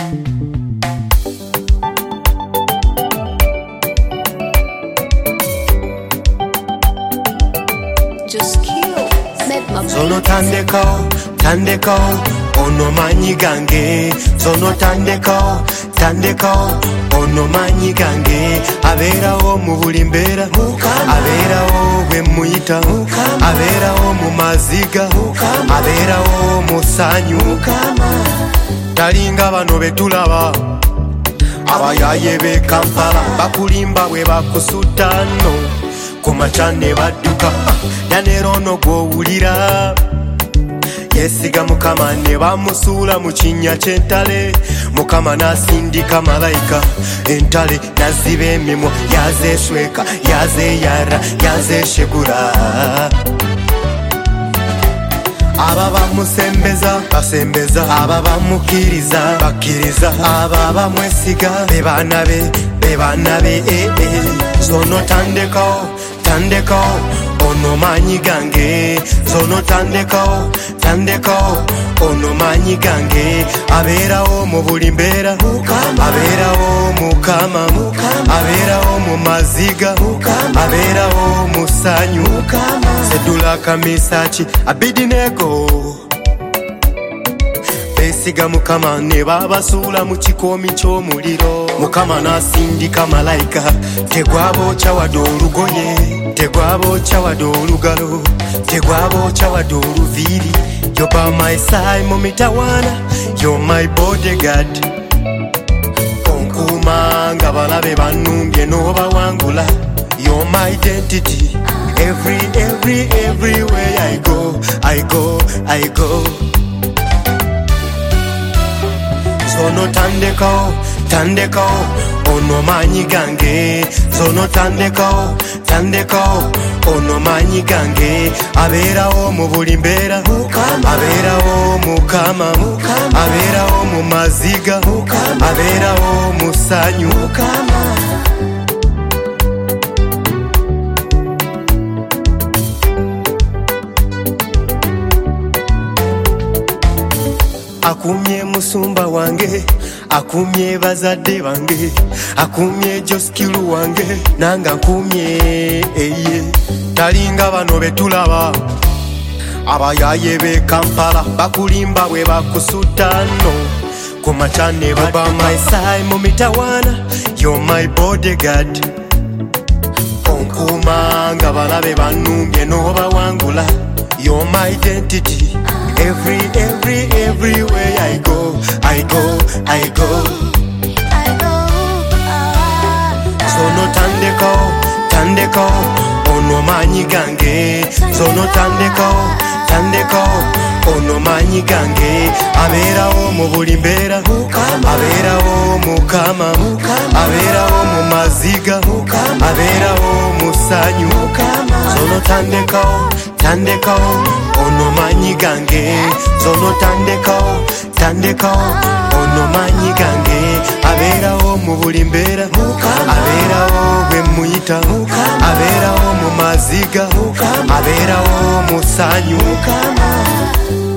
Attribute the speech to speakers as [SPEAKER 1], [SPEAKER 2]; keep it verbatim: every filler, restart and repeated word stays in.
[SPEAKER 1] Zono tandeko, tandeko, ono manyi gange. Zono tandeko, tandeko, ono manyi gange. Abera o mu buli mbeera, abera o bwe muyita, abera o mu maziga, abera o mu ssanyu. Talinga bano betulaba abayaye b'e Kampala bakulimba bwe bakusutano kumakya ne badduka yanero ono gw'owulira yesiga Mukama ne bamusuula mu kinnya ky'entale. Mukama n'asindika malayika entale naziba emimwa yazeesweka yazeeyara yazeeshegula. Aba bamusembeza basembeza, aba bamukiriza bakiriza, aba bamwesiga be baana be be baana be. eh, eh. Zono tandeko tandeko ono manyi gange. Zono tandeko tandeko ono manyi gange. Aberawo mu buli mbeera, aberawo Mukama, aberawo mu maziga, aberawo mu ssanyu. Sedula Kamisaaki Abidinego besiga Mukama ne babasuula mu kikoomi ky'omuliro. Mukama n'asindika malayika tegwabookya wadde olugoye, tegwabookya wadde olugalo, tegwabookya wadde oluviiri. You're by my side mu mitawaana, you're my bodyguard. Onkuuma nga balabe bannumbye n'obawangula. You're my identity. Every, every, everywhere I go, I go, I go. Zono tandeko, tandeko, ono manyi gange. Zono tandeko, tandeko, ono manyi gange. Aberawo mu buli mbeera, aberawo Mukama, aberawo mu maziga, aberawo mu ssanyu. Akumye musumba wange, akumye bazadde bange, akumye Joskilu wange, nanga nkumye eye. Talinga bano betulaba abayaye b'e Kampala bakulimba bwe bakusutano kumakya ne badduka. By my side mu mitawaana, you're my bodyguard. Onkuuma nga balabe bannumbye n'obawangula. You're my identity. Every, every, everywhere I go, I go, I go.
[SPEAKER 2] I go. Ah,
[SPEAKER 1] Zono tandeko, tandeko, ono manyi gange. Zono tandeko, tandeko, ono manyi gange. Aberawo mu buli mbeera, aberawo Mukama, aberawo mu maziga, aberawo mu ssanyu. Zono tandeko, tandeko, ono manyi gange. Zono tandeko, tandeko, ono manyi gange. Aberawo mu buli mbeera, aberawo bwe muyita, aberawo mu maziga, aberawo mu ssanyu.